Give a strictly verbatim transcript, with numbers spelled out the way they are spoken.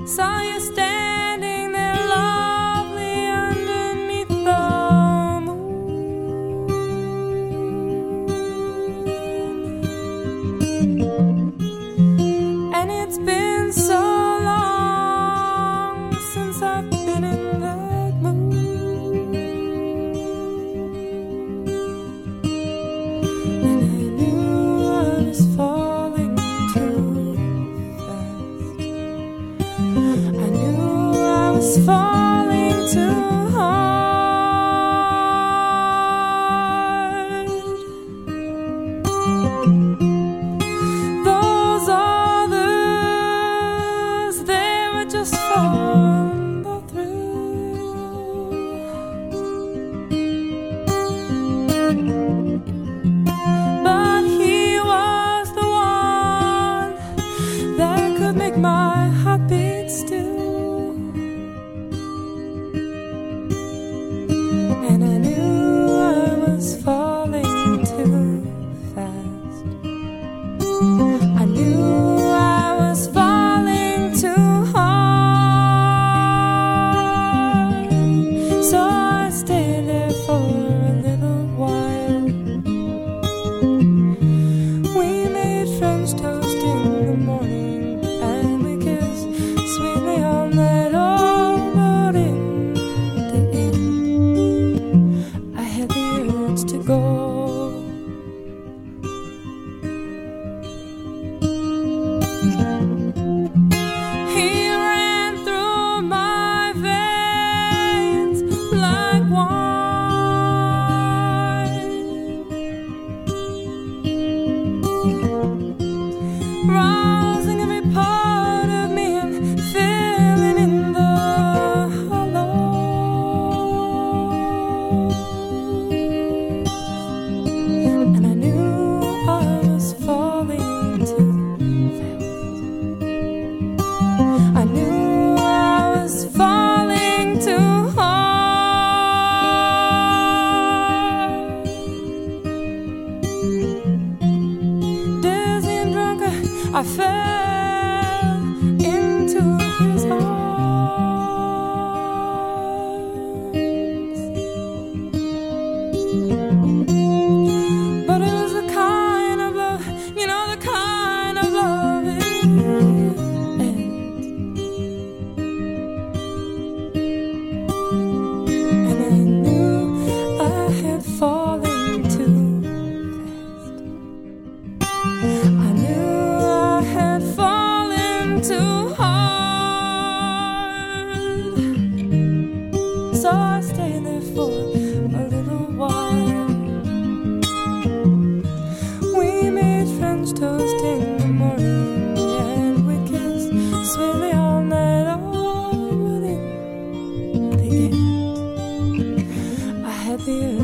Saw you standing there lovely underneath the moon. And it's been so long since I've been in that mood. And I knew I was falling too fast. I knew I was falling too hard. Those others, they were just fun, the thrill. But he was the one that could make my heart beat still. And I knew I was falling too fast. I knew I was falling too hard. So I stayed there for a little while. We made French toast in the morning, and we kissed sweetly all night long. But in the end, I had the urge to go. He ran through my veins like wine, rousing every part of me and filling in the hollows. And I knew I was falling too fast. I knew I was falling too hard. Dizzy and drunk, I fell into his arms. But it was the kind of love, you know, the kind of love it ends. And I knew I had fallen too fast. I knew I had fallen too hard. So I stayed there for a little while. We made French toast in the morning, and we kissed sweetly all night long. But in the end, I had the urge